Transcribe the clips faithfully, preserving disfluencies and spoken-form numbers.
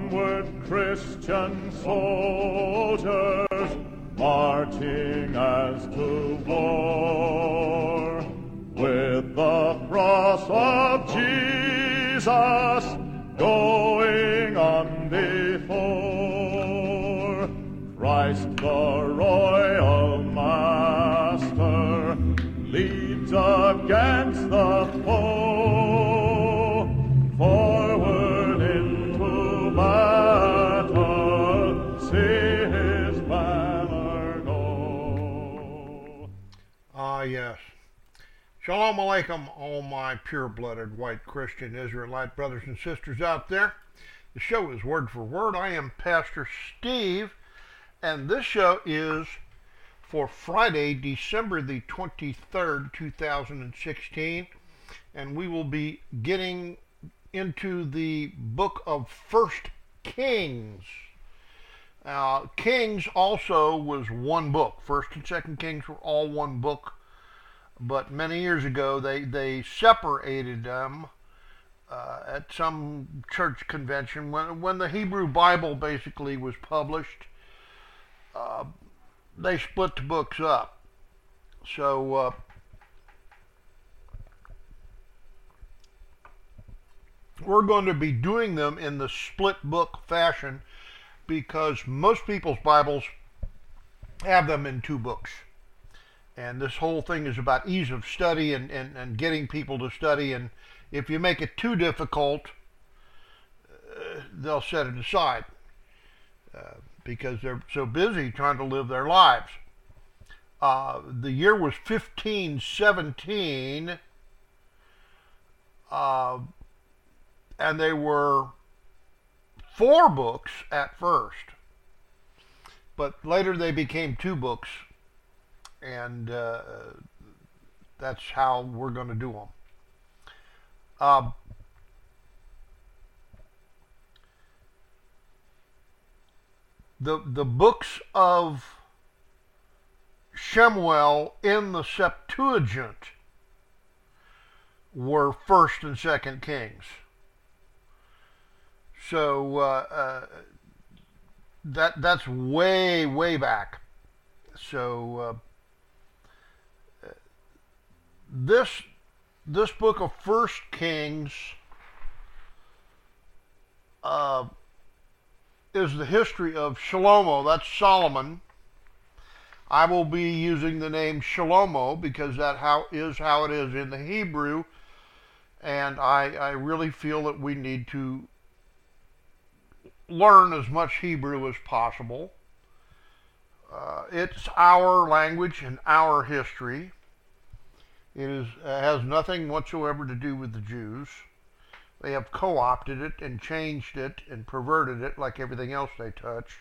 Onward, Christian soldiers, marching as to war, with the cross of Jesus going on before. Christ the royal master leads against the foe, forward into battle, see his banner go. Ah, yes. Shalom Aleichem, all my pure-blooded white Christian Israelite brothers and sisters out there. The show is Word for Word. I am Pastor Steve, and this show is for Friday, December the twenty-third, two thousand sixteen, and we will be getting into the book of First Kings. Uh, Kings also was one book. First and Second Kings were all one book, but many years ago they, they separated them uh, at some church convention. When, when the Hebrew Bible basically was published, uh, they split the books up. So uh, we're going to be doing them in the split book fashion because most people's Bibles have them in two books. And this whole thing is about ease of study and, and, and getting people to study. And if you make it too difficult, uh, they'll set it aside uh, because they're so busy trying to live their lives. Uh, the year was fifteen seventeen, uh, and they were four books at first, but later they became two books, and uh, that's how we're going to do them. Uh, the the books of Shemuel in the Septuagint were First and Second Kings. So uh, uh, that that's way way back. So uh, this this book of First Kings uh, is the history of Shlomo. That's Solomon. I will be using the name Shlomo because that how is how it is in the Hebrew, and I, I really feel that we need to learn as much Hebrew as possible. Uh, it's our language and our history. It is uh, has nothing whatsoever to do with the Jews. They have co-opted it and changed it and perverted it like everything else they touch.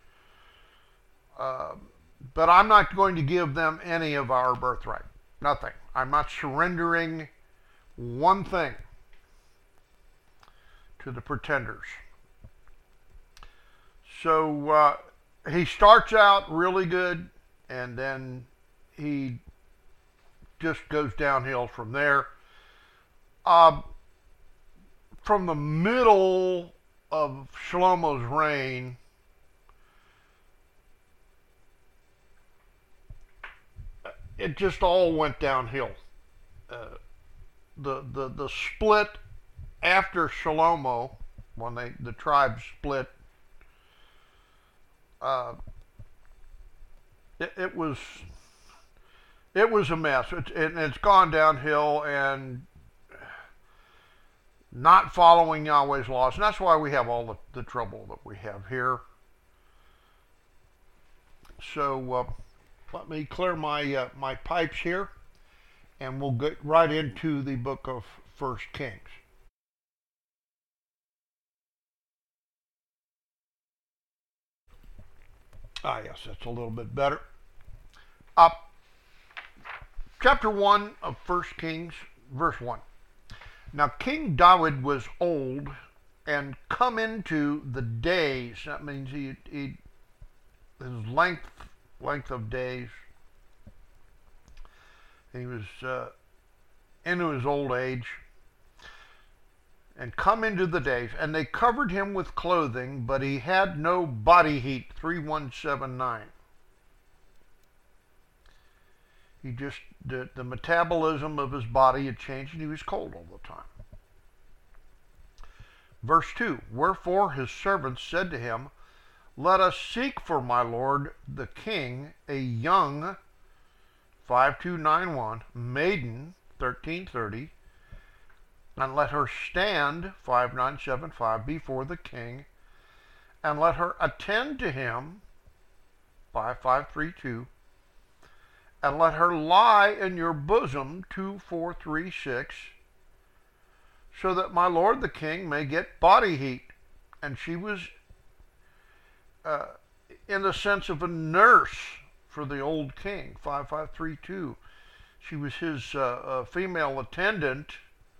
Uh, But I'm not going to give them any of our birthright. Nothing. I'm not surrendering one thing to the pretenders. So uh, he starts out really good, and then he just goes downhill from there. Uh, from the middle of Shlomo's reign, it just all went downhill. Uh, the the the split after Shlomo, when they the tribes split, uh, it, it was it was a mess. It, it, it's gone downhill, and not following Yahweh's laws, and that's why we have all the, the trouble that we have here. So. Uh, Let me clear my uh, my pipes here, and we'll get right into the book of First Kings. Ah, yes, that's a little bit better. Uh, chapter one of First Kings, verse one. Now King David was old and come into the days. That means he, he his length length of days. He was uh, into his old age, and come into the days, and they covered him with clothing, but he had no body heat. three one seven nine. He just, the, the metabolism of his body had changed, and he was cold all the time. Verse two, wherefore his servants said to him, let us seek for my lord the king a young, five two nine one, maiden, thirteen thirty, and let her stand, five nine seven five, before the king, and let her attend to him, five five three two, and let her lie in your bosom, two four three six, so that my lord the king may get body heat. And she was uh, in the sense of a nurse for the old king, five five three two. She was his uh, uh, female attendant,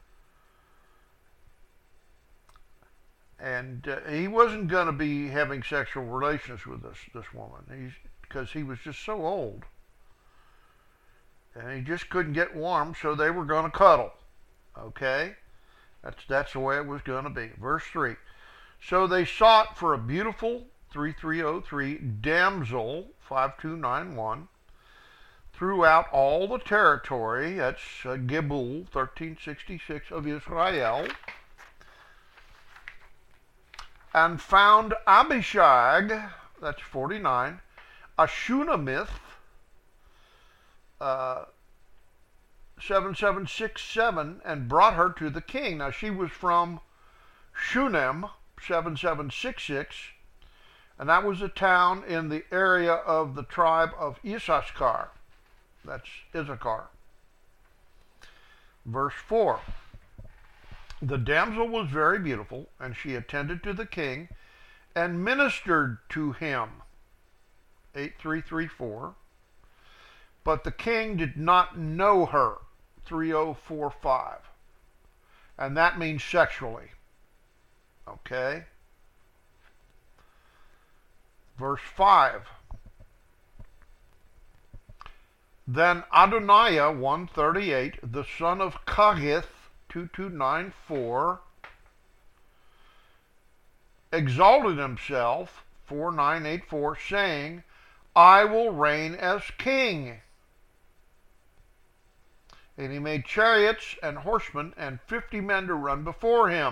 and uh, he wasn't going to be having sexual relations with this, this woman, He's, because he was just so old. And he just couldn't get warm, so they were going to cuddle. Okay? That's, that's the way it was going to be. Verse three. So they sought for a beautiful, three three oh three, damsel, five two nine one, throughout all the territory, that's uh, Gibul, thirteen sixty-six, of Israel, and found Abishag, that's forty-nine, a Shunammith, Uh, seven seven six seven, and brought her to the king. Now she was from Shunem, seven seven six six, and that was a town in the area of the tribe of Issachar. That's Issachar. Verse four. The damsel was very beautiful, and she attended to the king and ministered to him. eight three three four. But the king did not know her, three oh four five. And that means sexually. Okay? Verse five. Then Adoniah, one thirty-eight, the son of Kagith, two two nine four, exalted himself, four nine eight four, saying, I will reign as king. And he made chariots and horsemen and fifty men to run before him.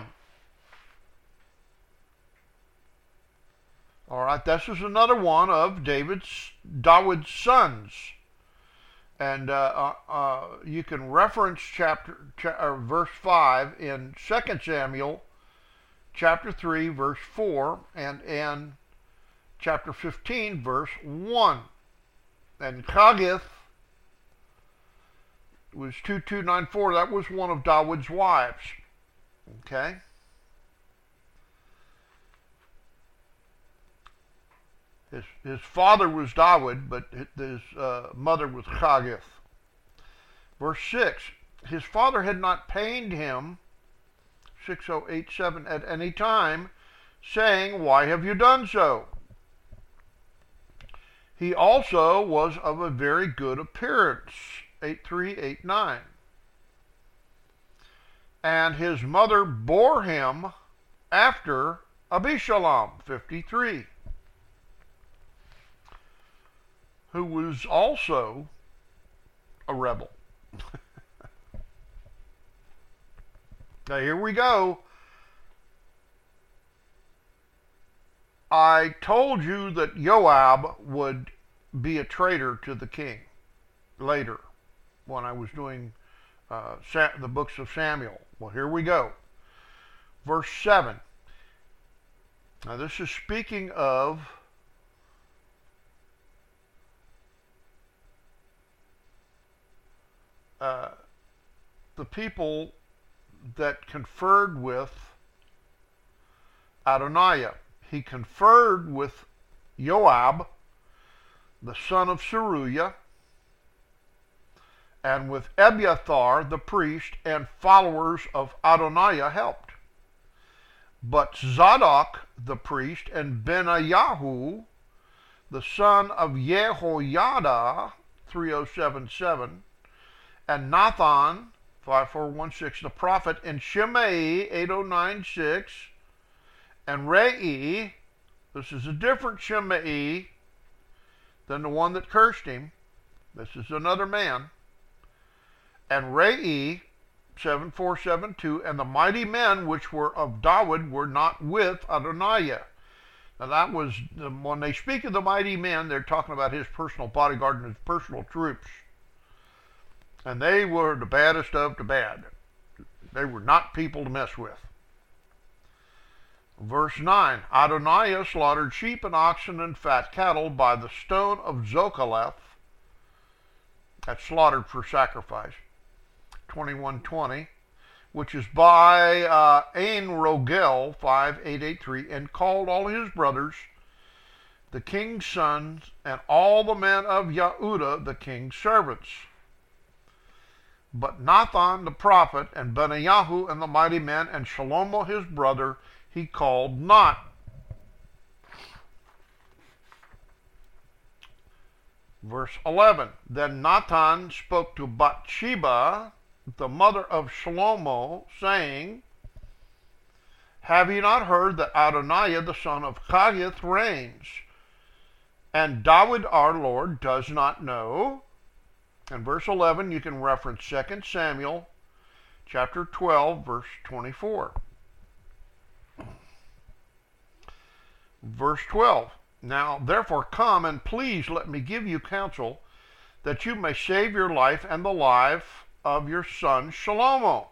All right, this is another one of David's, David's sons. And uh, uh, uh, you can reference chapter, cha- or verse five in Second Samuel, chapter three, verse four, and in chapter fifteen, verse one. And Kagith was two two nine four. That was one of David's wives. Okay? His, his father was David, but his uh, mother was Kagith. Verse six. His father had not pained him, six oh eight seven, at any time, saying, why have you done so? He also was of a very good appearance, eight three eight nine. And his mother bore him after Abishalom, fifty-three, who was also a rebel. Now here we go. I told you that Joab would be a traitor to the king later when I was doing uh, Sa- the books of Samuel. Well, here we go. Verse seven. Now this is speaking of uh, the people that conferred with Adoniah. He conferred with Joab, the son of Zeruiah, and with Abiathar the priest, and followers of Adoniah helped. But Zadok the priest and Benaiah, the son of Jehoiada, three oh seven seven, and Nathan, five four one six, the prophet, and Shimei, eight oh nine six, and Rei, this is a different Shimei than the one that cursed him. This is another man. And Rei, seven four seven two, and the mighty men which were of David were not with Adoniah. Now that was, when they speak of the mighty men, they're talking about his personal bodyguard and his personal troops. And they were the baddest of the bad. They were not people to mess with. Verse nine, Adoniah slaughtered sheep and oxen and fat cattle by the stone of Zokaleth. That's slaughtered for sacrifice. twenty-one twenty, which is by uh, Ein Rogel, five eight eight three, and called all his brothers, the king's sons, and all the men of Yehudah, the king's servants. But Nathan the prophet, and Benaiah and the mighty men, and Shalomo his brother, he called not. Verse eleven, then Nathan spoke to Bathsheba, the mother of Shalomo, saying, have you not heard that Adoniah the son of Haggith reigns, and David our Lord does not know? In verse eleven, you can reference Second Samuel chapter twelve, verse twenty-four. Verse twelve, now therefore come and please let me give you counsel, that you may save your life and the life of your son Shalomo.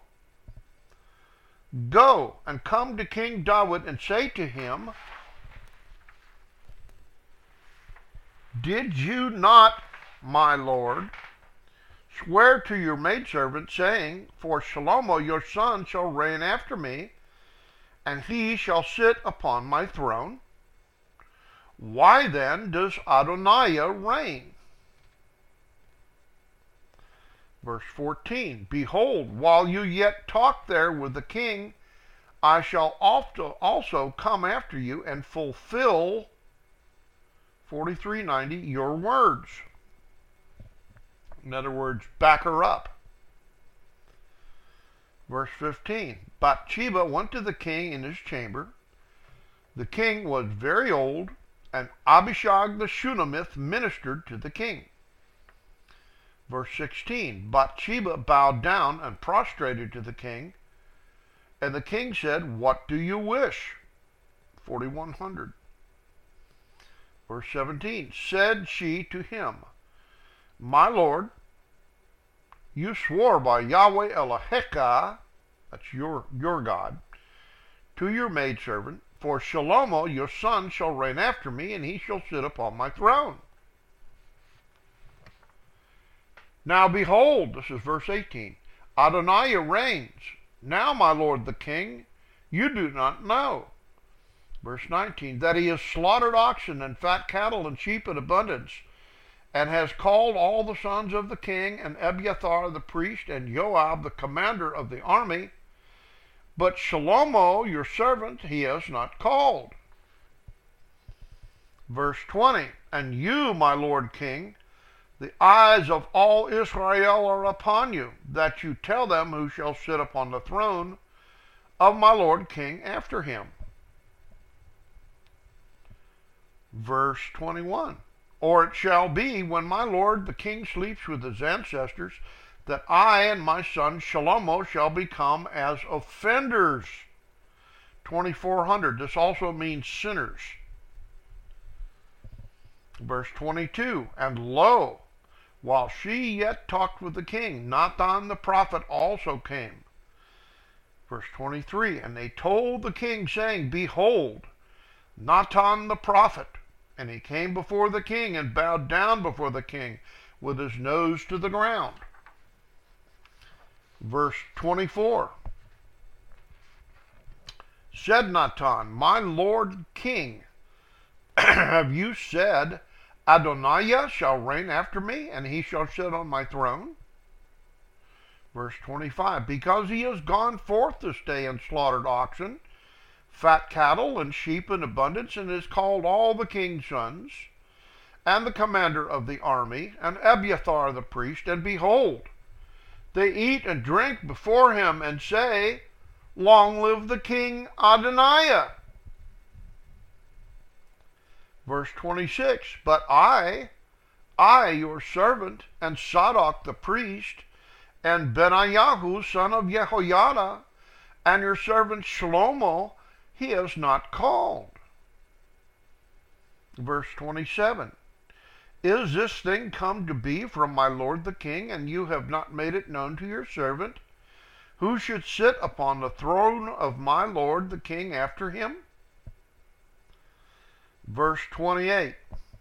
Go and come to King David and say to him, did you not, my lord, swear to your maidservant, saying, for Shalomo your son shall reign after me, and he shall sit upon my throne? Why then does Adoniah reign? Verse fourteen, behold, while you yet talk there with the king, I shall also come after you and fulfill, forty-three ninety, your words. In other words, back her up. Verse fifteen, Bathsheba went to the king in his chamber. The king was very old, and Abishag the Shunammite ministered to the king. Verse sixteen, Bathsheba bowed down and prostrated to the king, and the king said, what do you wish? forty-one hundred. Verse seventeen, said she to him, my lord, you swore by Yahweh Eloheka, that's your, your God, to your maidservant, for Shalomo your son shall reign after me, and he shall sit upon my throne. Now behold, this is verse eighteen, Adoniah reigns. Now, my lord the king, you do not know. Verse nineteen, that he has slaughtered oxen and fat cattle and sheep in abundance, and has called all the sons of the king, and Abiathar the priest, and Joab the commander of the army, but Shalomo your servant he has not called. Verse twenty, and you, my lord king, the eyes of all Israel are upon you, that you tell them who shall sit upon the throne of my lord king after him. Verse twenty-one, or it shall be, when my lord the king sleeps with his ancestors, that I and my son Shalomo shall become as offenders. twenty-four hundred, this also means sinners. Verse twenty-two, and lo, while she yet talked with the king, Nathan the prophet also came. Verse twenty-three, and they told the king, saying, behold, Nathan the prophet. And he came before the king and bowed down before the king with his nose to the ground. Verse twenty-four, said Nathan, my lord king, have you said, Adoniah shall reign after me, and he shall sit on my throne? Verse twenty-five, because he has gone forth this day and slaughtered oxen, fat cattle, and sheep in abundance, and has called all the king's sons, and the commander of the army, and Abiathar the priest, and behold, They eat and drink before him and say, Long live the king Adoniah. Verse twenty-six, But I, I your servant, and Zadok the priest, and Benaiah son of Jehoiada, and your servant Shlomo, he has not called. Verse twenty-seven, Is this thing come to be from my lord the king, and you have not made it known to your servant? Who should sit upon the throne of my lord the king after him? Verse twenty-eight,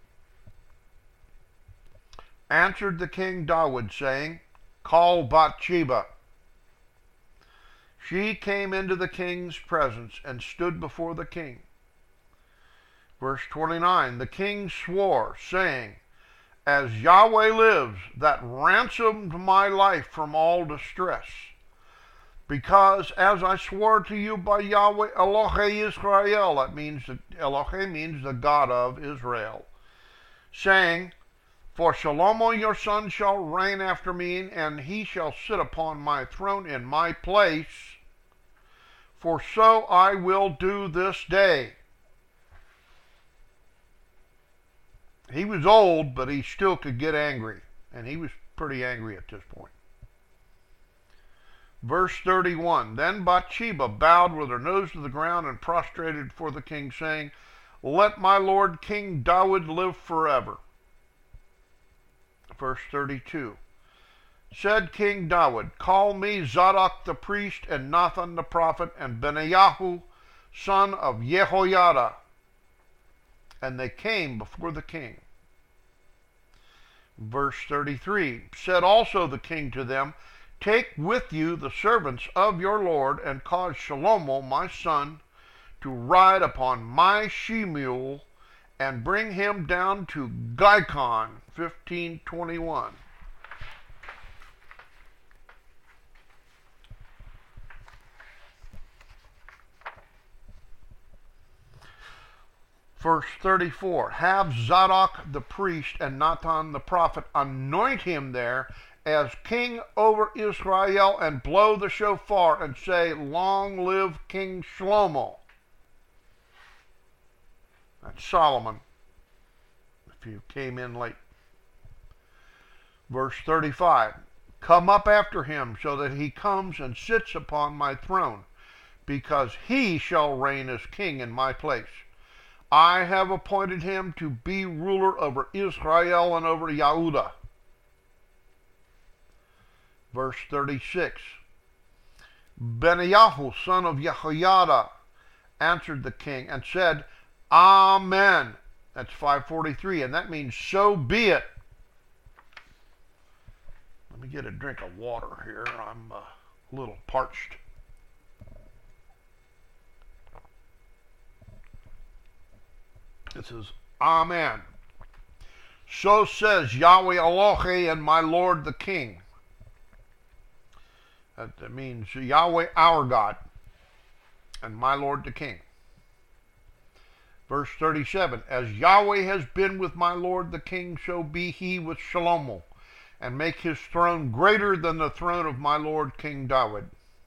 Answered the king David, saying, Call Bathsheba. She came into the king's presence and stood before the king. Verse twenty-nine, The king swore, saying, As Yahweh lives, that ransomed my life from all distress, because as I swore to you by Yahweh Elohei Israel, that means that Elohei means the God of Israel, saying, For Shlomo your son shall reign after me, and he shall sit upon my throne in my place, for so I will do this day. He was old, but he still could get angry, and he was pretty angry at this point. Verse thirty-one, Then Bathsheba bowed with her nose to the ground and prostrated before the king, saying, Let my lord King David live forever. Verse thirty-two, Said King David, Call me Zadok the priest, and Nathan the prophet, and Benaiah son of Jehoiada. And they came before the king. Verse thirty-three, Said also the king to them, Take with you the servants of your lord, and cause Shlomo my son to ride upon my she-mule, and bring him down to Gikon. fifteen twenty-one. Verse thirty-four, Have Zadok the priest and Nathan the prophet anoint him there as king over Israel, and blow the shofar and say, Long live King Shlomo. That's Solomon, if you came in late. Verse thirty-five, Come up after him, so that he comes and sits upon my throne, because he shall reign as king in my place. I have appointed him to be ruler over Israel and over Yehudah. Verse thirty-six, Benaiah son of Jehoiada answered the king and said, Amen. That's five forty-three, and that means so be it. Let me get a drink of water here. I'm uh, a little parched. It says, Amen. So says Yahweh Elohei and my Lord the King. That means Yahweh our God and my Lord the King. Verse thirty-seven, As Yahweh has been with my Lord the King, so be he with Shlomo, and make his throne greater than the throne of my Lord King David.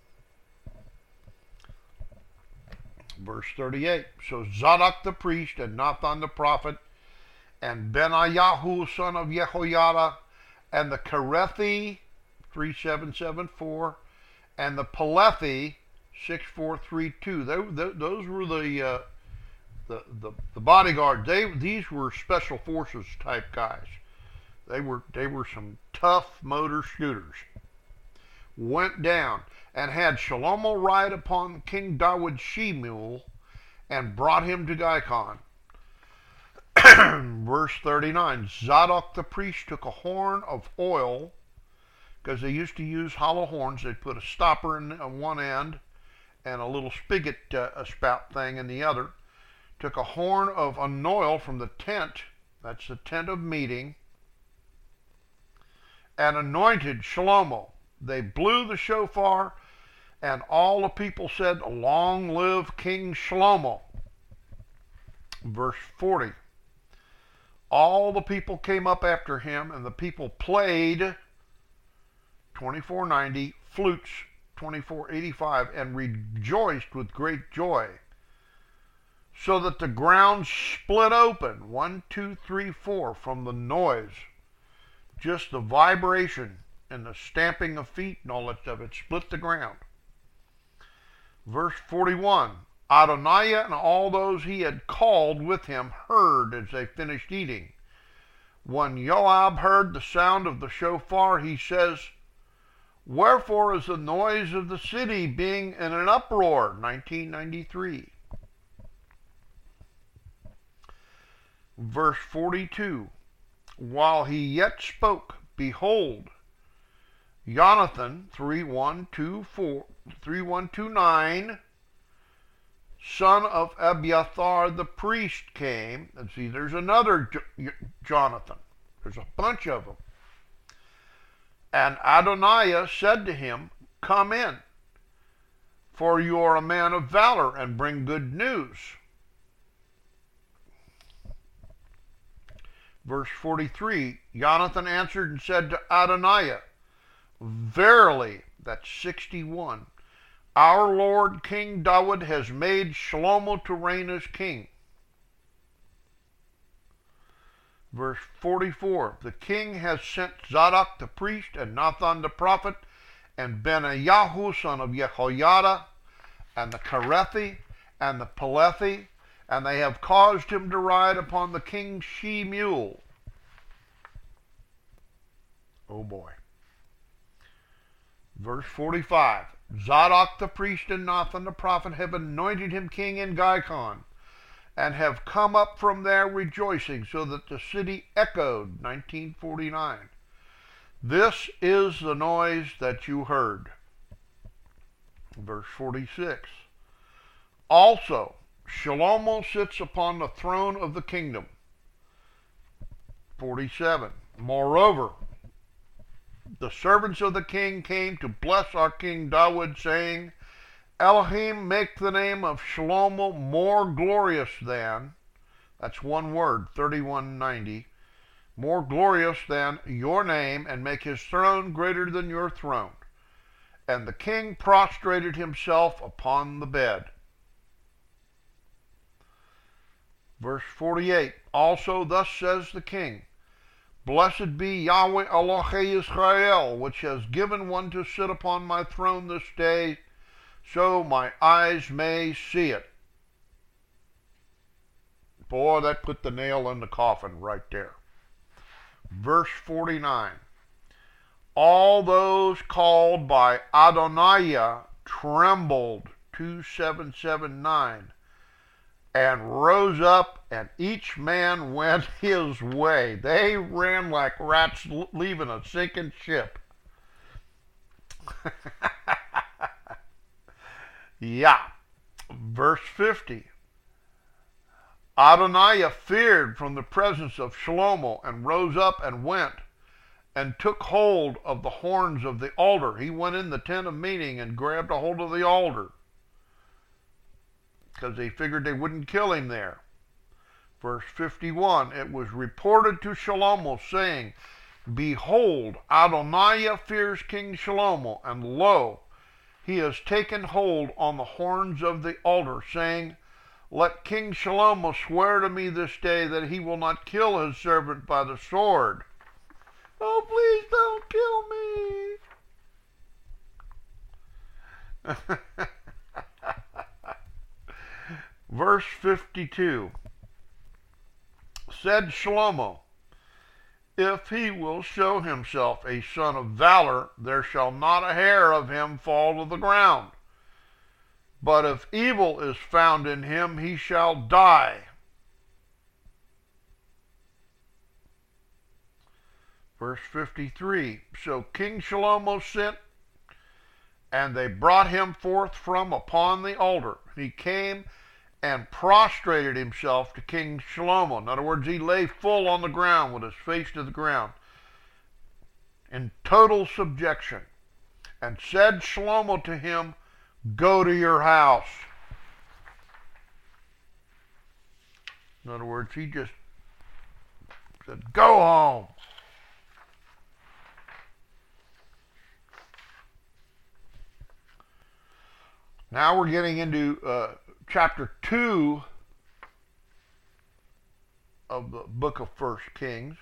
Verse thirty-eight, So Zadok the priest, and Nathan the prophet, and Benaiah son of Jehoiada, and the Kerethi, three seven seven four, and the Pelethi, six four three two. They, they, those were the, uh, the the the bodyguards. They these were special forces type guys. They were they were some tough motor scooters. Went down and had Shlomo ride upon King David's she-mule, and brought him to Gikon. Verse thirty-nine, Zadok the priest took a horn of oil, because they used to use hollow horns. They'd put a stopper in on one end and a little spigot uh, a spout thing in the other. Took a horn of an oil from the tent, that's the tent of meeting, and anointed Shlomo. They blew the shofar, and all the people said, Long live King Shlomo. Verse forty, All the people came up after him, and the people played twenty-four ninety, flutes, twenty-four eighty-five, and rejoiced with great joy, so that the ground split open, one, two, three, four, from the noise, just the vibration and the stamping of feet and all that stuff. It split the ground. Verse forty-one, Adoniah and all those he had called with him heard as they finished eating. When Joab heard the sound of the shofar, he says, wherefore is the noise of the city being in an uproar? nineteen ninety-three. Verse forty-two, while he yet spoke, behold, Jonathan, three one two four, three one two nine, son of Abiathar the priest, came. And see, there's another J- Jonathan. There's a bunch of them. And Adoniah said to him, come in, for you are a man of valor, and bring good news. Verse forty-three, Jonathan answered and said to Adoniah, verily, that's sixty-one, our Lord King David has made Shlomo to reign as king. Verse forty-four, the king has sent Zadok the priest, and Nathan the prophet, and Benaiah son of Jehoiada, and the Kerethi, and the Pelethi, and they have caused him to ride upon the king's she mule. Oh boy. Verse forty-five, Zadok the priest and Nathan the prophet have anointed him king in Gikon, and have come up from there rejoicing, so that the city echoed. nineteen forty-nine. This is the noise that you heard. Verse forty-six, also Shlomo sits upon the throne of the kingdom. forty-seven, moreover, the servants of the king came to bless our king David, saying, Elohim make the name of Shlomo more glorious than, that's one word, thirty-one ninety, more glorious than your name, and make his throne greater than your throne. And the king prostrated himself upon the bed. Verse forty-eight, also thus says the king, blessed be Yahweh Elohei Israel, which has given one to sit upon my throne this day, so my eyes may see it. Boy, that put the nail in the coffin right there. Verse forty-nine, all those called by Adoniah trembled, two seven seven nine, and rose up, and each man went his way. They ran like rats leaving a sinking ship. Yeah. Verse fifty. Adoniah feared from the presence of Shlomo, and rose up and went, and took hold of the horns of the altar. He went in the tent of meeting and grabbed a hold of the altar, because they figured they wouldn't kill him there. Verse fifty-one, it was reported to Shlomo, saying, behold, Adoniah fears King Shlomo, and lo, he has taken hold on the horns of the altar, saying, let King Shlomo swear to me this day that he will not kill his servant by the sword. Oh, please don't kill me. Verse fifty-two, said Shlomo, if he will show himself a son of valor, there shall not a hair of him fall to the ground. But if evil is found in him, he shall die. Verse fifty-three, so King Shlomo sent, and they brought him forth from upon the altar. He came and prostrated himself to King Shlomo. In other words, he lay full on the ground with his face to the ground, in total subjection. And said Shlomo to him, go to your house. In other words, he just said, go home. Now we're getting into uh, chapter two of the book of First Kings.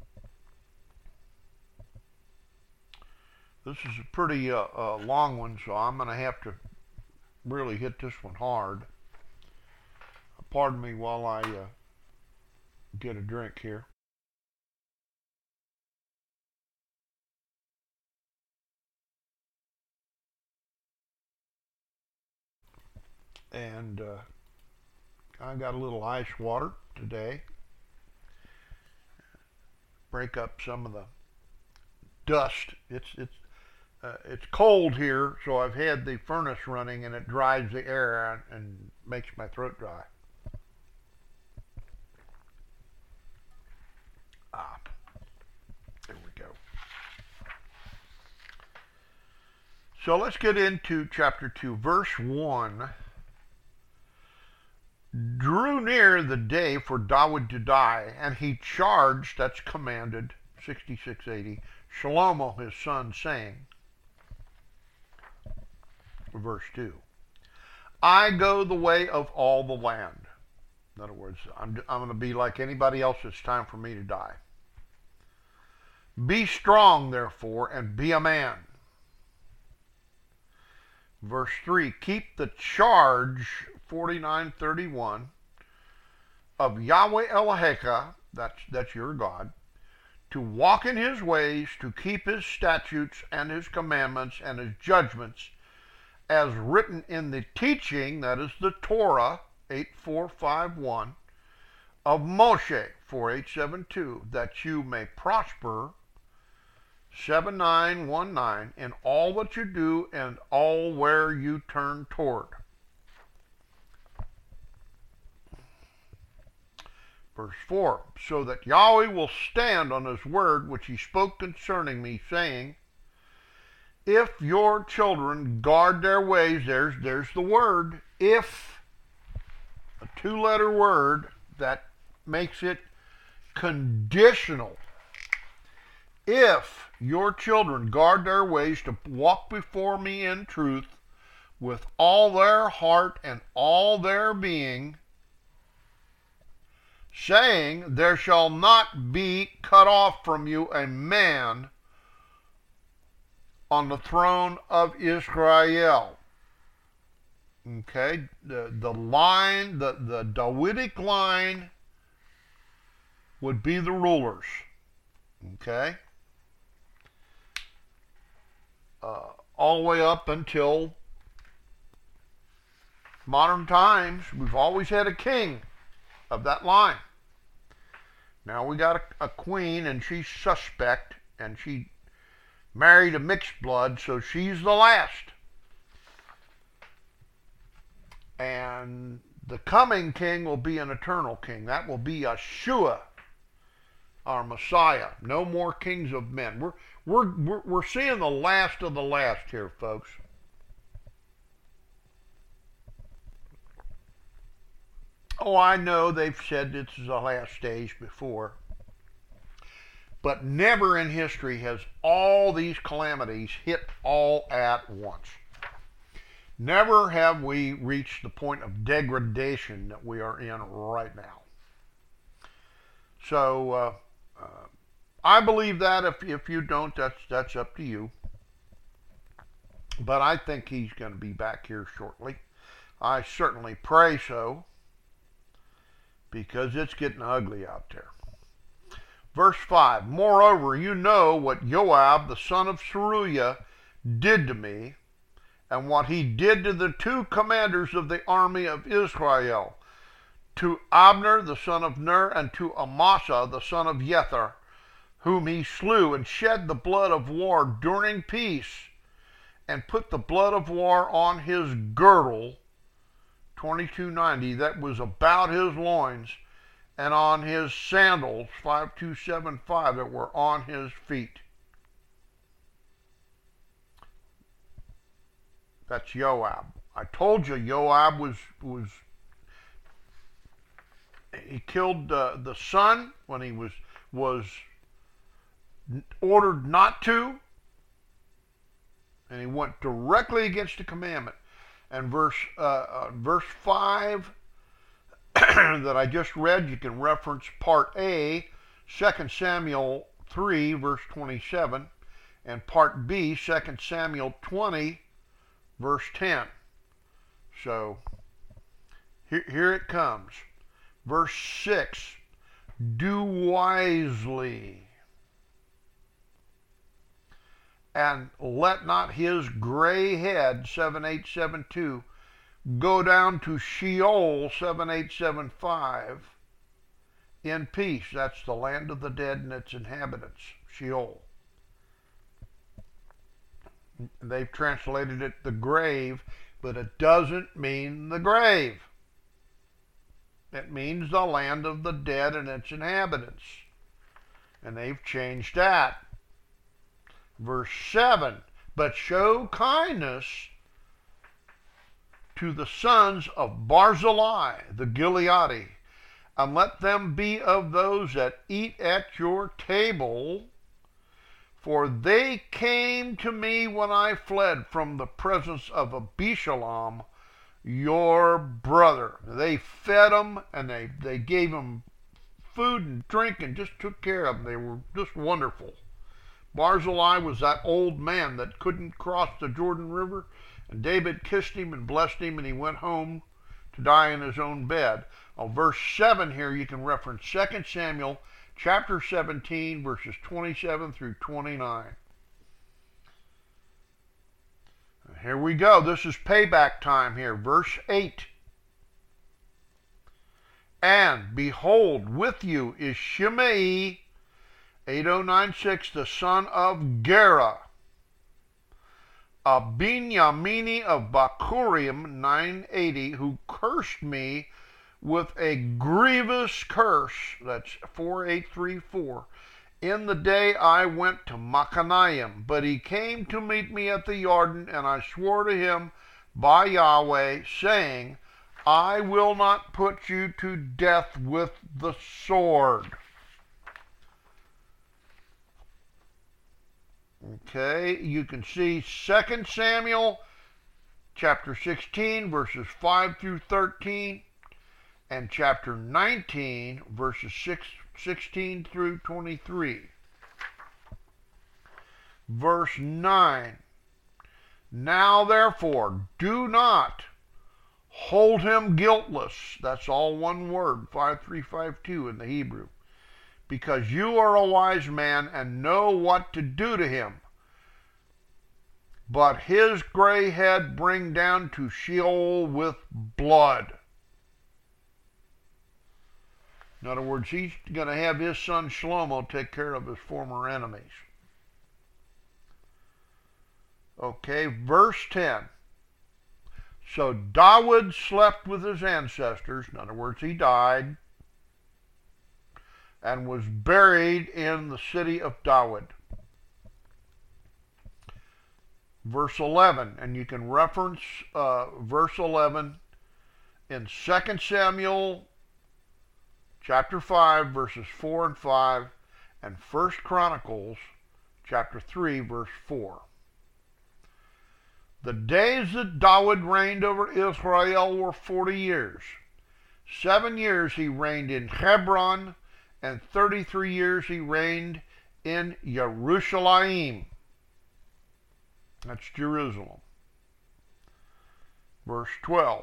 This is a pretty uh, uh, long one, so I'm going to have to really hit this one hard. Pardon me while I uh, get a drink here. And uh, I got a little ice water today. Break up some of the dust. It's it's uh, it's cold here, so I've had the furnace running, and it dries the air out and makes my throat dry. Ah, there we go. So let's get into chapter two, verse one. Drew near the day for David to die, and he charged, that's commanded, sixty-six eighty, Shlomo his son, saying, verse two, I go the way of all the land. In other words, I'm, I'm going to be like anybody else. It's time for me to die. Be strong, therefore, and be a man. Verse three, keep the charge, forty-nine thirty-one, of Yahweh Elohecha, that's, that's your God, to walk in his ways, to keep his statutes and his commandments and his judgments, as written in the teaching, that is the Torah, eight four five one, of Moshe, four eight seven two, that you may prosper, seven nine one nine, in all that you do and all where you turn toward. Verse four, so that Yahweh will stand on his word which he spoke concerning me, saying, if your children guard their ways, there's, there's the word, if, a two-letter word that makes it conditional. If your children guard their ways to walk before me in truth with all their heart and all their being, saying, there shall not be cut off from you a man on the throne of Israel. Okay, the, the line, the, the Davidic line would be the rulers. Okay, uh, all the way up until modern times, we've always had a king of that line. Now we got a, a queen, and she's suspect, and she married a mixed blood, so she's the last. And the coming king will be an eternal king. That will be Yeshua, our Messiah. No more kings of men. We're we're we're, we're seeing the last of the last here, folks. Oh, I know they've said this is the last stage before, but never in history has all these calamities hit all at once. Never have we reached the point of degradation that we are in right now. So uh, uh, I believe that. If if you don't, that's that's up to you. But I think he's going to be back here shortly. I certainly pray so, because it's getting ugly out there. Verse five, moreover, you know what Joab, the son of Zeruiah, did to me, and what he did to the two commanders of the army of Israel, to Abner, the son of Ner, and to Amasa, the son of Jether, whom he slew, and shed the blood of war during peace, and put the blood of war on his girdle, twenty-two ninety, that was about his loins, and on his sandals, five two seven five, that were on his feet. That's Joab. I told you Joab was, was he killed uh, the son when he was, was ordered not to, and he went directly against the commandment. And verse, uh, uh, verse five that I just read, you can reference part A, Second Samuel three, verse twenty-seven, and part B, Second Samuel twenty, verse ten. So here, here it comes. Verse six, do wisely, and let not his gray head, seven eight seven two, go down to Sheol, seven eight seven five, in peace. That's the land of the dead and its inhabitants, Sheol. They've translated it the grave, but it doesn't mean the grave. It means the land of the dead and its inhabitants. And they've changed that. Verse seven, but show kindness to the sons of Barzillai, the Gileadi, and let them be of those that eat at your table, for they came to me when I fled from the presence of Abishalom, your brother. They fed them, and they, they gave them food and drink and just took care of them. They were just wonderful. Barzillai was that old man that couldn't cross the Jordan River, and David kissed him and blessed him, and he went home to die in his own bed. Now, verse seven here, you can reference Second Samuel chapter seventeen, verses twenty-seven through twenty-nine. Here we go. This is payback time here. Verse eight. And behold, with you is Shimei, eight oh nine six, the son of Gera, a Binyamini of Bakurim, nine eighty, who cursed me with a grievous curse, that's four eight three four, in the day I went to Machanaim. But he came to meet me at the Jordan, and I swore to him by Yahweh, saying, I will not put you to death with the sword. Okay, you can see Second Samuel chapter sixteen, verses five through thirteen, and chapter nineteen, verses six, sixteen through twenty-three. Verse nine. Now therefore, do not hold him guiltless. That's all one word, five three five two in the Hebrew. Because you are a wise man and know what to do to him. But his gray head bring down to Sheol with blood. In other words, he's going to have his son Shlomo take care of his former enemies. Okay, verse ten. So David slept with his ancestors. In other words, he died and was buried in the city of David. Verse eleven, and you can reference uh, verse eleven in Second Samuel chapter five, verses four and five, and First Chronicles chapter three, verse four. The days that David reigned over Israel were forty years. Seven years he reigned in Hebron, and thirty-three years he reigned in Jerusalem. That's Jerusalem. Verse twelve.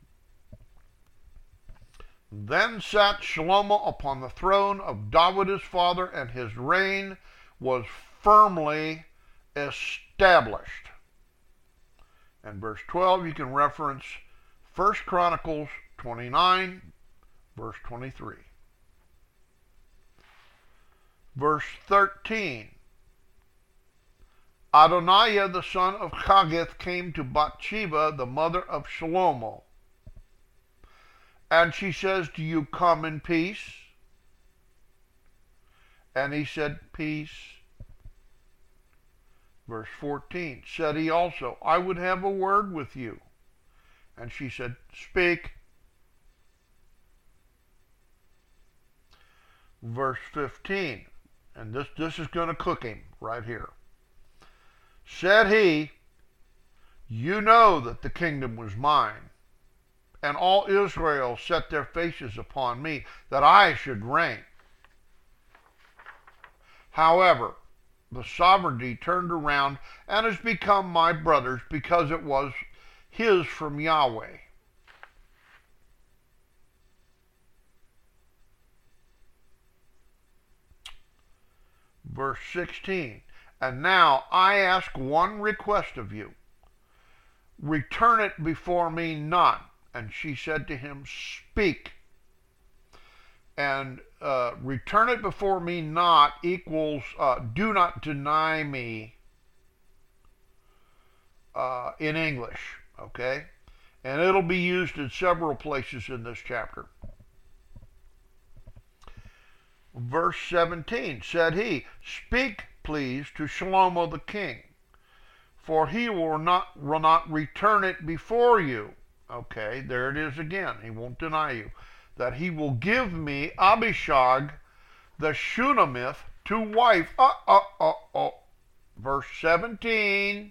Then sat Shlomo upon the throne of David his father, and his reign was firmly established. And verse twelve, you can reference First Chronicles twenty-nine, verse twenty-three. Verse thirteen. Adoniah the son of Haggith came to Bathsheba, the mother of Shlomo. And she says, do you come in peace? And he said, peace. Verse fourteen. Said he also, I would have a word with you. And she said, speak. Verse fifteen. And this, this is going to cook him right here. Said he, You know that the kingdom was mine, and all Israel set their faces upon me, that I should reign. However, the sovereignty turned around and has become my brother's, because it was his from Yahweh. Verse sixteen, and now I ask one request of you. Return it before me not. And she said to him, speak. And uh, return it before me not equals uh, do not deny me uh, in English, okay? And it'll be used in several places in this chapter. Verse seventeen, said he, speak, please, to Shlomo the king, for he will not, will not return it before you. Okay, there it is again. He won't deny you. That he will give me Abishag the Shunammite to wife. Uh, uh, uh, uh. Verse seventeen.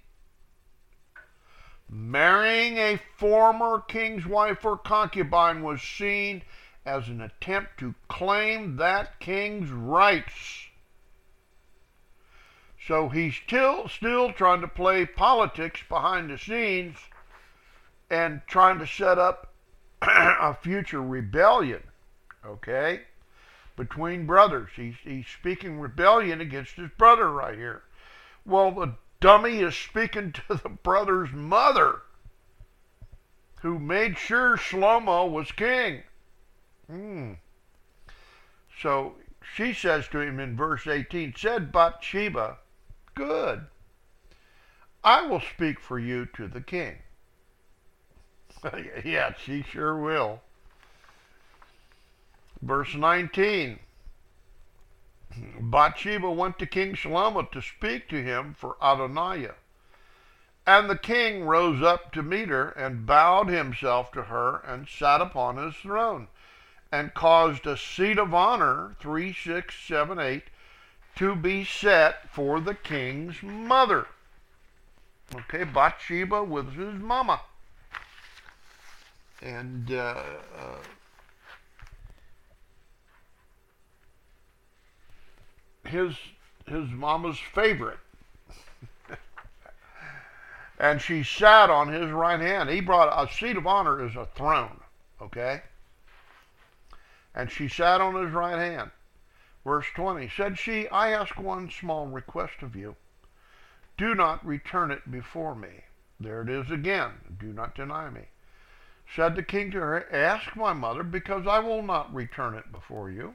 Marrying a former king's wife or concubine was seen as an attempt to claim that king's rights. So he's still, still trying to play politics behind the scenes and trying to set up a future rebellion, okay, between brothers. He's, he's speaking rebellion against his brother right here. Well, the dummy is speaking to the brother's mother, who made sure Shlomo was king. Hmm. So she says to him in verse eighteen, said Bathsheba, good, I will speak for you to the king. Yeah, she sure will. Verse nineteen, Bathsheba went to King Shlomo to speak to him for Adoniah. And the king rose up to meet her and bowed himself to her and sat upon his throne and caused a seat of honor, three, six, seven, eight, to be set for the king's mother. Okay, Bathsheba with his mama. And uh, uh, his his mama's favorite. And she sat on his right hand. He brought a seat of honor is a throne, okay? And she sat on his right hand. Verse twenty, said she, I ask one small request of you. Do not return it before me. There it is again. Do not deny me. Said the king to her, ask my mother, because I will not return it before you.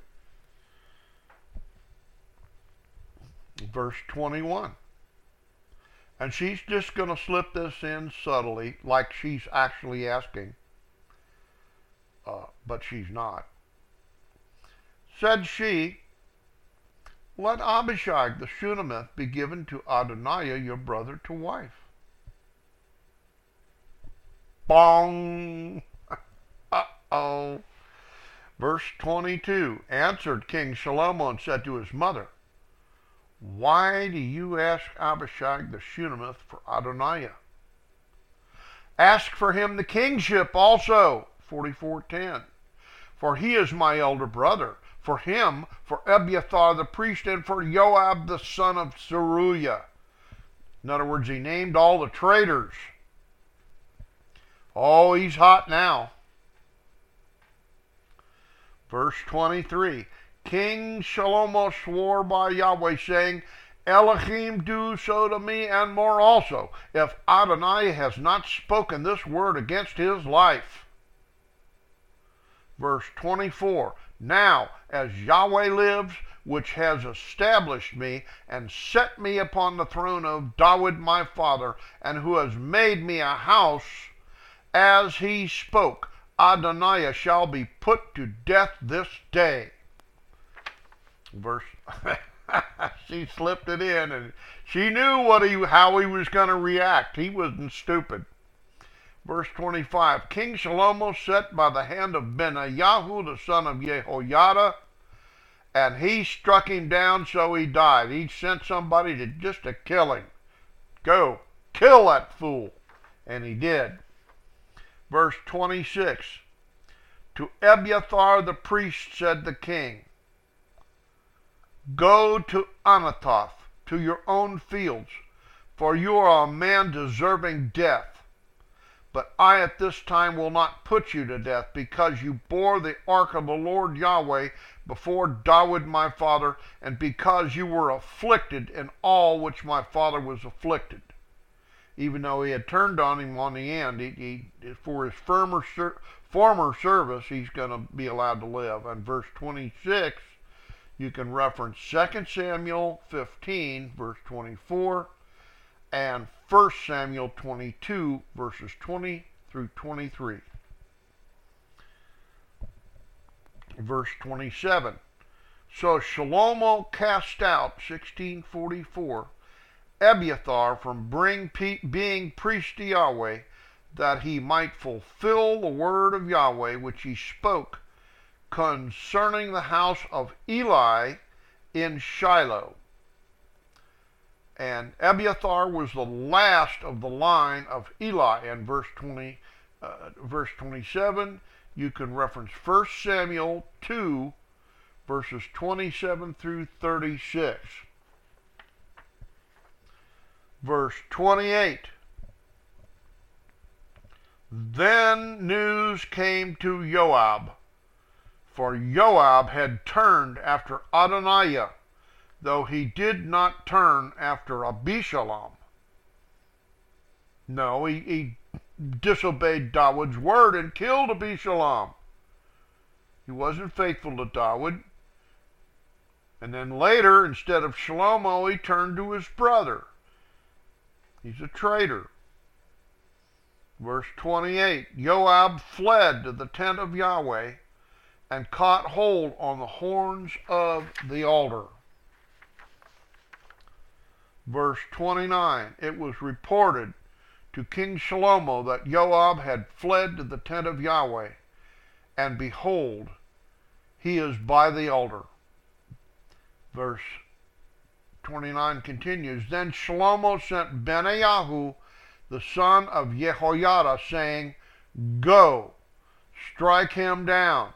Verse twenty-one. And she's just going to slip this in subtly, like she's actually asking. Uh, but she's not. Said she, let Abishag the Shunammite be given to Adoniah your brother to wife. Bong! Uh-oh. Verse twenty-two, answered King Shlomo and said to his mother, why do you ask Abishag the Shunammite for Adoniah? Ask for him the kingship also, forty-four ten. For he is my elder brother. For him, for Abiathar the priest, and for Joab the son of Zeruiah. In other words, he named all the traitors. Oh, he's hot now. Verse twenty-three. King Shlomo swore by Yahweh, saying, Elohim do so to me and more also, if Adonai has not spoken this word against his life. Verse twenty-four. Now, as Yahweh lives, which has established me and set me upon the throne of David my father, and who has made me a house, as he spoke, Adoniah shall be put to death this day. Verse, she slipped it in, and she knew what he, how he was going to react. He wasn't stupid. Verse twenty-five, King Shlomo sat by the hand of Benaiah, the son of Jehoiada, and he struck him down so he died. He sent somebody to just to kill him. Go, kill that fool. And he did. Verse twenty-six. To Abiathar the priest said the king, go to Anathoth, to your own fields, for you are a man deserving death. But I at this time will not put you to death, because you bore the ark of the Lord Yahweh before David my father, and because you were afflicted in all which my father was afflicted. Even though he had turned on him on the end, he, he, for his former, former service, he's going to be allowed to live. And verse twenty-six, you can reference Second Samuel fifteen, verse twenty-four, and First Samuel twenty-two, verses twenty through twenty-three. Verse twenty-seven. So Shlomo cast out, sixteen forty-four, Abiathar from bring, being priest to Yahweh, that he might fulfill the word of Yahweh which he spoke concerning the house of Eli in Shiloh. And Abiathar was the last of the line of Eli. And verse twenty, uh, verse twenty-seven, you can reference First Samuel two, verses twenty-seven through thirty-six. Verse twenty-eight. Then news came to Joab, for Joab had turned after Adoniah, though he did not turn after Abishalom. No, he, he disobeyed David's word and killed Abishalom. He wasn't faithful to David. And then later, instead of Shlomo, he turned to his brother. He's a traitor. Verse twenty-eight, Joab fled to the tent of Yahweh and caught hold on the horns of the altar. Verse twenty-nine, it was reported to King Shlomo that Joab had fled to the tent of Yahweh, and behold, he is by the altar. Verse twenty-nine continues, then Shlomo sent Benaiah, the son of Jehoiada, saying, go, strike him down.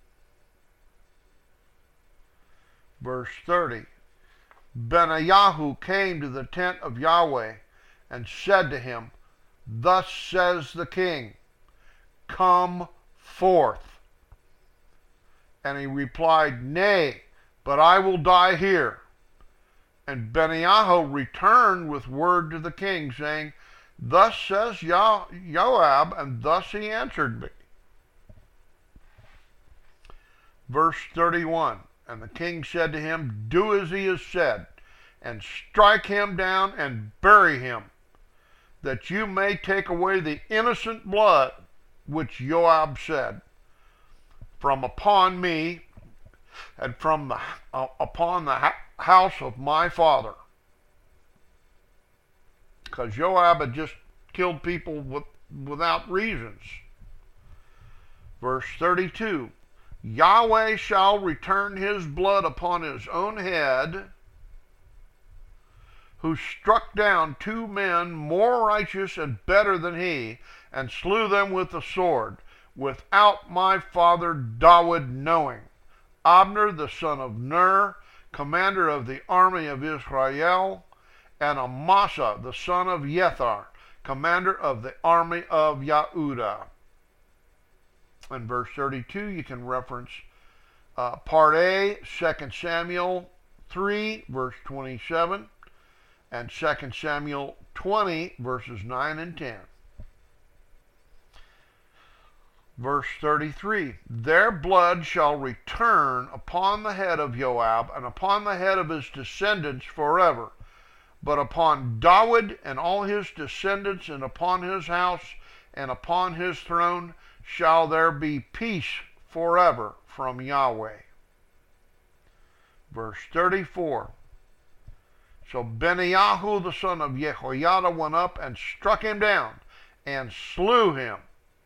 Verse thirty, Benaiah came to the tent of Yahweh and said to him, thus says the king, come forth. And he replied, nay, but I will die here. And Benaiah returned with word to the king, saying, thus says Joab, and thus he answered me. Verse thirty-one, and the king said to him, do as he has said, and strike him down and bury him, that you may take away the innocent blood which Joab said, from upon me and from the uh, upon the ha- house of my father. Because Joab had just killed people with, without reasons. Verse thirty-two, Yahweh shall return his blood upon his own head, who struck down two men more righteous and better than he, and slew them with the sword, without my father David knowing. Abner the son of Ner, commander of the army of Israel, and Amasa the son of Yethar, commander of the army of Yehudah. In verse thirty-two, you can reference uh, part A, Second Samuel three, verse twenty-seven, and Second Samuel twenty, verses nine and ten. Verse thirty-three, their blood shall return upon the head of Joab and upon the head of his descendants forever, but upon David and all his descendants and upon his house and upon his throne shall there be peace forever from Yahweh. Verse thirty-four, so Benaiah the son of Jehoiada went up and struck him down and slew him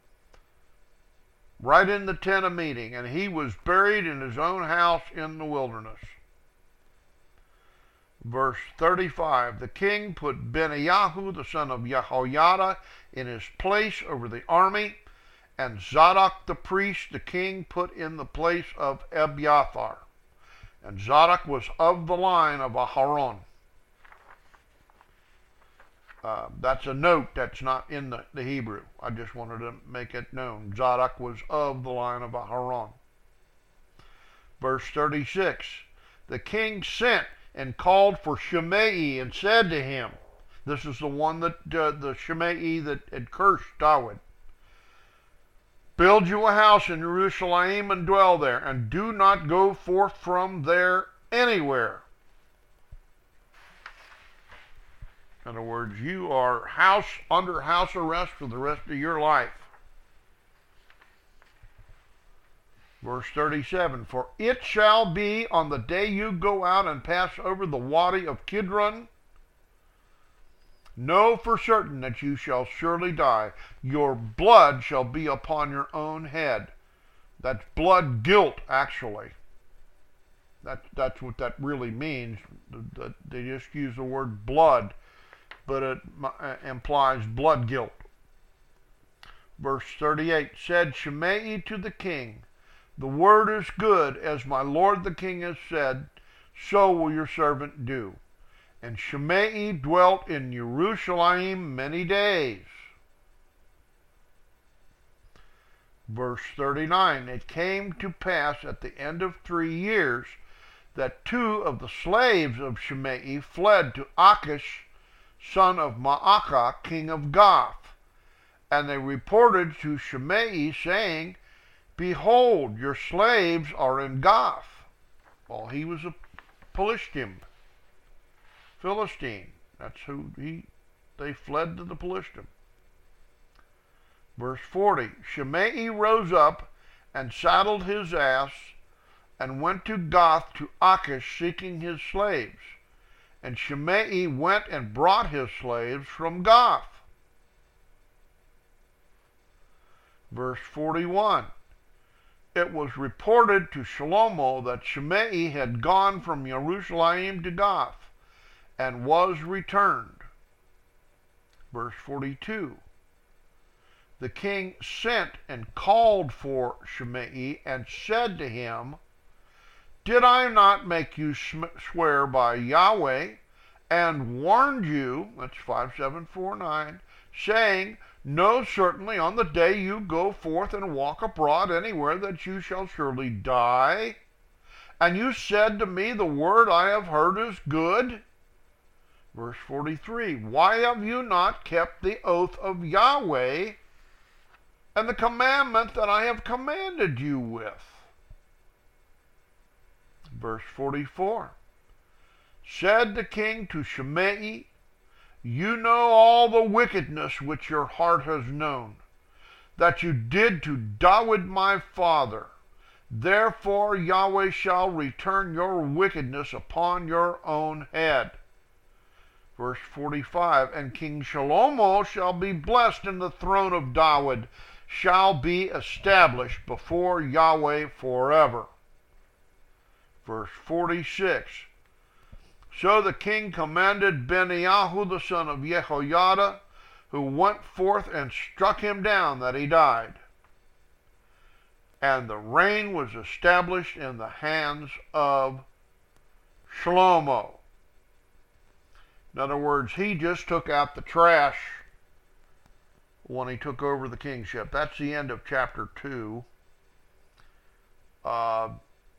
right in the tent of meeting, and he was buried in his own house in the wilderness. Verse thirty-five, the king put Benaiah, the son of Jehoiada, in his place over the army, and Zadok the priest the king put in the place of Abiathar. And Zadok was of the line of Aharon. Uh, that's a note that's not in the, the Hebrew. I just wanted to make it known. Zadok was of the line of Aharon. Verse thirty-six, the king sent and called for Shimei and said to him, this is the one that, uh, the Shimei that had cursed David, build you a house in Jerusalem and dwell there, and do not go forth from there anywhere. In other words, you are house under house arrest for the rest of your life. Verse thirty-seven, for it shall be on the day you go out and pass over the Wadi of Kidron, know for certain that you shall surely die. Your blood shall be upon your own head. That's blood guilt, actually. That, that's what that really means. They just use the word blood, but it implies blood guilt. Verse thirty-eight, said Shimei to the king, the word is good, as my lord the king has said, so will your servant do. And Shimei dwelt in Jerusalem many days. Verse thirty-nine, it came to pass at the end of three years that two of the slaves of Shimei fled to Achish, son of Maacah, king of Gath. And they reported to Shimei, saying, behold, your slaves are in Gath. Well, he was a Philistine. Philistine. That's who he, they fled to the Philistine. Verse forty, Shimei rose up and saddled his ass and went to Gath to Achish seeking his slaves. And Shimei went and brought his slaves from Gath. Verse forty-one, it was reported to Shlomo that Shimei had gone from Jerusalem to Gath and was returned. Verse forty-two, the king sent and called for Shimei and said to him, did I not make you swear by Yahweh and warned you, that's five seven four nine, saying, know certainly on the day you go forth and walk abroad anywhere that you shall surely die? And you said to me, the word I have heard is good. Verse forty-three, why have you not kept the oath of Yahweh and the commandment that I have commanded you with? Verse forty-four, said the king to Shimei, you know all the wickedness which your heart has known, that you did to David my father. Therefore Yahweh shall return your wickedness upon your own head. Verse forty-five, and King Shlomo shall be blessed, and the throne of David shall be established before Yahweh forever. Verse forty-six, so the king commanded Benaiah the son of Jehoiada, who went forth and struck him down that he died. And the reign was established in the hands of Shlomo. In other words, he just took out the trash when he took over the kingship. That's the end of chapter two. Uh,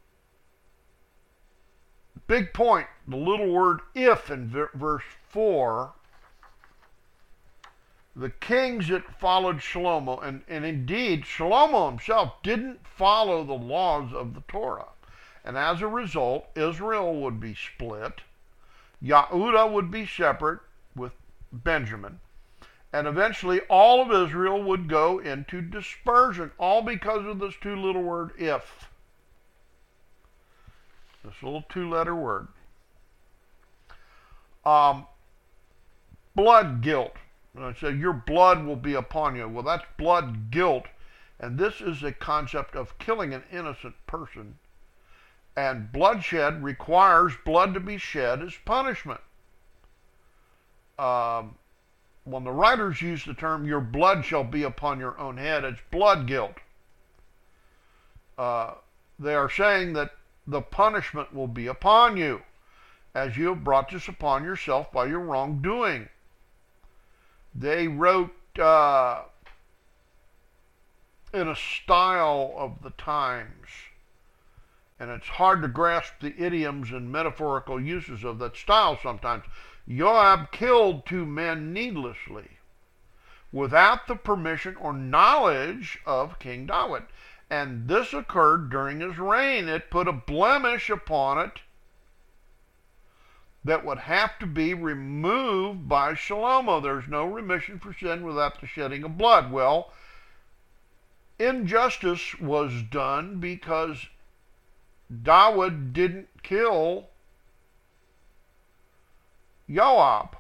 big point, the little word if in verse four. The kings that followed Shlomo, and, and indeed Shlomo himself didn't follow the laws of the Torah. And as a result, Israel would be split. Yehudah would be separate with Benjamin. And eventually all of Israel would go into dispersion, all because of this two little word if. This little two-letter word. Um, blood guilt. And I said, your blood will be upon you. Well, that's blood guilt. And this is a concept of killing an innocent person And bloodshed requires blood to be shed as punishment. Um, when the writers use the term, your blood shall be upon your own head, it's blood guilt. Uh, they are saying that the punishment will be upon you, as you have brought this upon yourself by your wrongdoing. They wrote uh, in a style of the times, and it's hard to grasp the idioms and metaphorical uses of that style sometimes. Joab killed two men needlessly, without the permission or knowledge of King David. And this occurred during his reign. It put a blemish upon it that would have to be removed by Shlomo. There's no remission for sin without the shedding of blood. Well, injustice was done because David didn't kill Joab.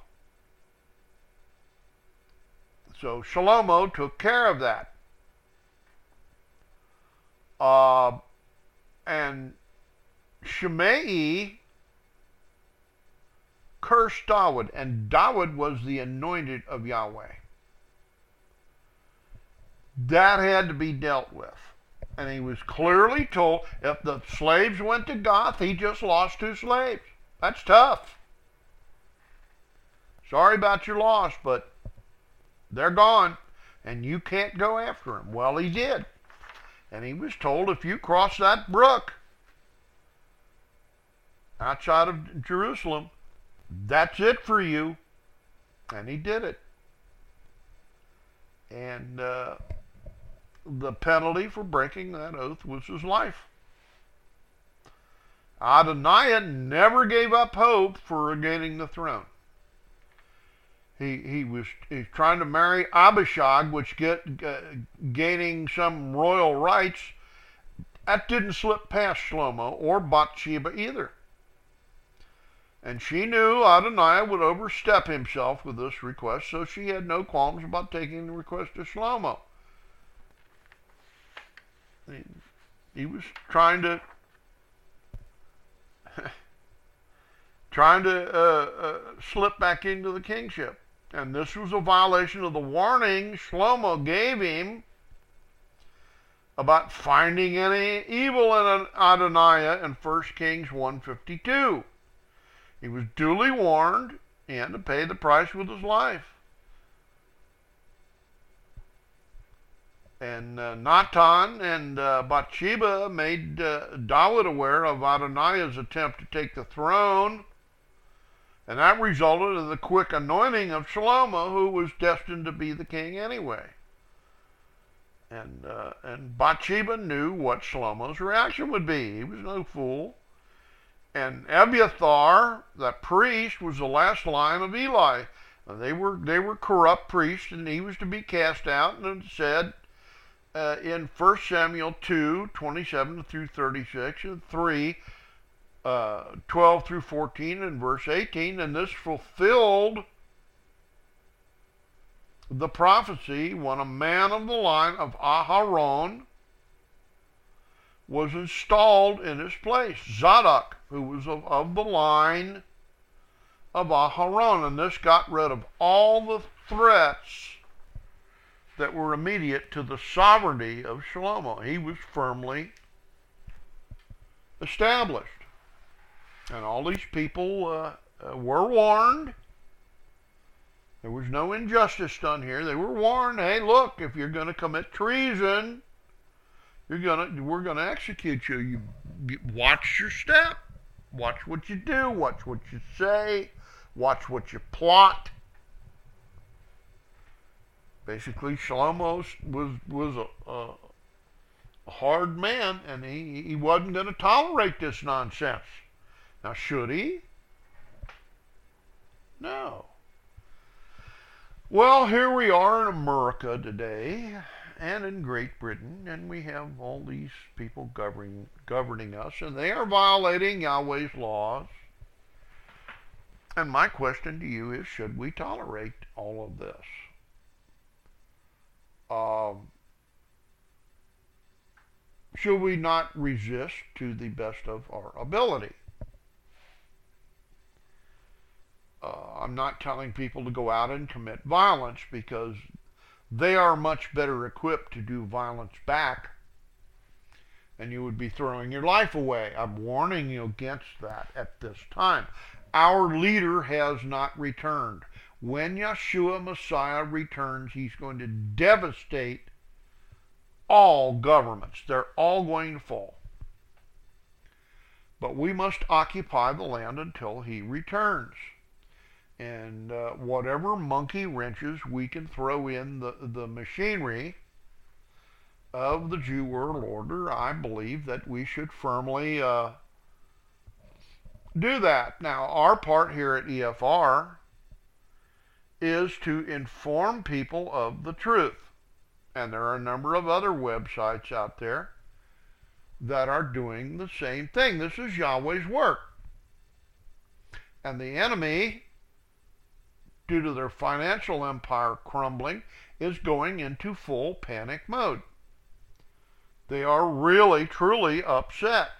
So Shlomo took care of that. Uh, and Shimei cursed David, and David was the anointed of Yahweh. That had to be dealt with. And he was clearly told, if the slaves went to Gath, he just lost two slaves. That's tough. Sorry about your loss, but they're gone, and you can't go after them. Well, he did. And he was told, if you cross that brook outside of Jerusalem, that's it for you. And he did it. And uh, the penalty for breaking that oath was his life. Adoniah never gave up hope for regaining the throne. He he was he's trying to marry Abishag, which get uh, gaining some royal rights. That didn't slip past Shlomo or Bathsheba either. And she knew Adoniah would overstep himself with this request, so she had no qualms about taking the request to Shlomo. He, he was trying to trying to uh, uh, slip back into the kingship. And this was a violation of the warning Shlomo gave him about finding any evil in Adoniah in First Kings one fifty-two. He was duly warned and had to pay the price with his life. And uh, Natan and uh, Bathsheba made uh, David aware of Adoniah's attempt to take the throne. And that resulted in the quick anointing of Shlomo, who was destined to be the king anyway. And uh, and Bathsheba knew what Shlomo's reaction would be. He was no fool. And Abiathar, that priest, was the last line of Eli. They were they were corrupt priests, and he was to be cast out. And it said uh, in First Samuel two, twenty-seven through thirty-six, and three, Uh, twelve through fourteen and verse eighteen, and this fulfilled the prophecy when a man of the line of Aharon was installed in his place, Zadok, who was of, of the line of Aharon, and this got rid of all the threats that were immediate to the sovereignty of Shlomo. He was firmly established. And all these people uh, uh, were warned. There was no injustice done here. They were warned, hey, look, if you're going to commit treason, you're gonna, we're going to execute you. you. You watch your step. Watch what you do. Watch what you say. Watch what you plot. Basically, Shlomo was, was a, a, a hard man, and he, he wasn't going to tolerate this nonsense. Now, should he? No. Well, here we are in America today, and in Great Britain, and we have all these people governing, governing us, and they are violating Yahweh's laws. And my question to you is, should we tolerate all of this? Um, should we not resist to the best of our ability? Uh, I'm not telling people to go out and commit violence, because they are much better equipped to do violence back, and you would be throwing your life away. I'm warning you against that at this time. Our leader has not returned. When Yeshua Messiah returns, he's going to devastate all governments. They're all going to fall. But we must occupy the land until he returns. And uh, whatever monkey wrenches we can throw in the, the machinery of the Jew world order, I believe that we should firmly uh, do that. Now, our part here at E F R is to inform people of the truth. And there are a number of other websites out there that are doing the same thing. This is Yahweh's work. And the enemy, due to their financial empire crumbling, is going into full panic mode. They are really, truly upset.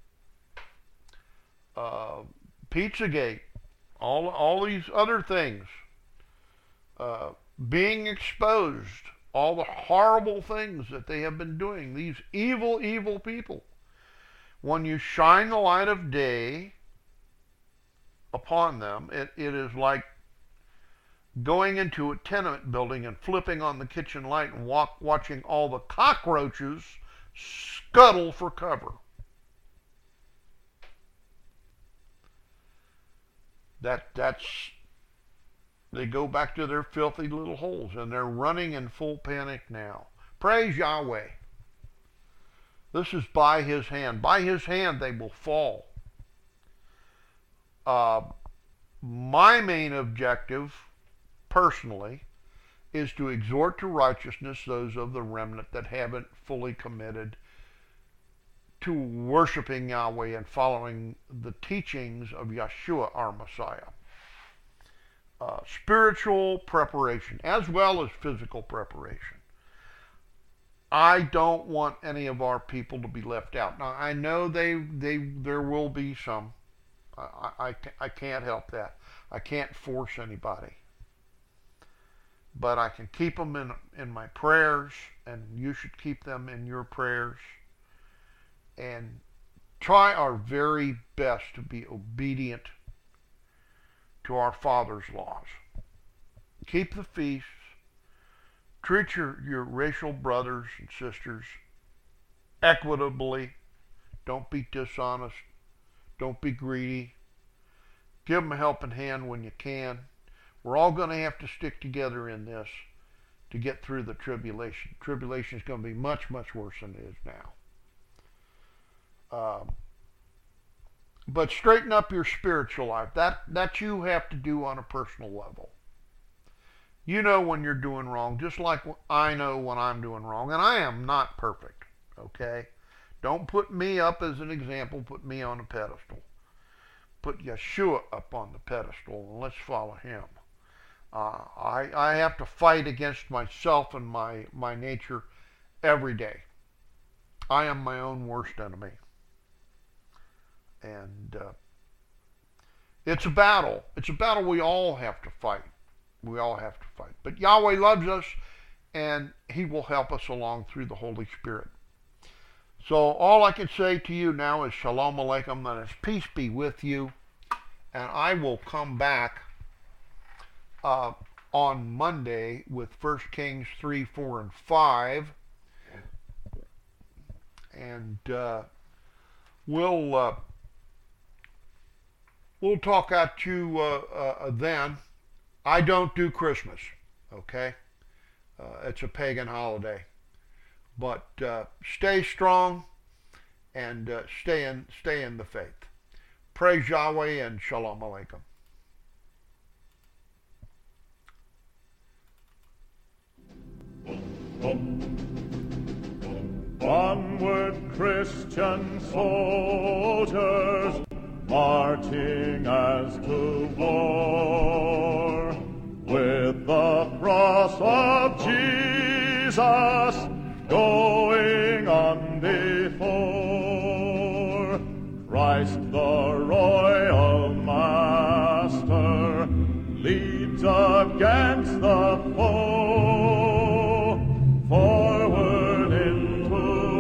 Uh, Pizzagate, all, all these other things, uh, being exposed, all the horrible things that they have been doing, these evil, evil people. When you shine the light of day upon them, it, it is like going into a tenement building and flipping on the kitchen light and walk, watching all the cockroaches scuttle for cover. That that's they go back to their filthy little holes, and they're running in full panic now. Praise Yahweh. This is by his hand. By his hand they will fall. Uh, my main objective, personally, is to exhort to righteousness those of the remnant that haven't fully committed to worshiping Yahweh and following the teachings of Yeshua, our Messiah. Uh, spiritual preparation as well as physical preparation. I don't want any of our people to be left out. Now, I know they, they, there will be some. I, I, I can't help that. I can't force anybody. But I can keep them in, in my prayers, and you should keep them in your prayers. And try our very best to be obedient to our Father's laws. Keep the feasts. Treat your, your racial brothers and sisters equitably. Don't be dishonest. Don't be greedy. Give them a helping hand when you can. We're all going to have to stick together in this to get through the tribulation. Tribulation is going to be much, much worse than it is now. Um, but straighten up your spiritual life. That, that you have to do on a personal level. You know when you're doing wrong, just like I know when I'm doing wrong. And I am not perfect, okay? Don't put me up as an example. Put me on a pedestal. Put Yeshua up on the pedestal, and let's follow him. Uh, I, I have to fight against myself and my, my nature every day. I am my own worst enemy. And uh, it's a battle. It's a battle we all have to fight. We all have to fight. But Yahweh loves us, and he will help us along through the Holy Spirit. So all I can say to you now is Shalom Aleichem, and his peace be with you. And I will come back uh, on Monday with First Kings three, four, and five. And uh, we'll uh, we'll talk at you uh, uh, then. I don't do Christmas, okay? Uh, it's a pagan holiday. But uh, stay strong and uh, stay in stay in the faith. Praise Yahweh and Shalom Aleichem. Onward, Christian soldiers, marching as to war, with the cross of Jesus going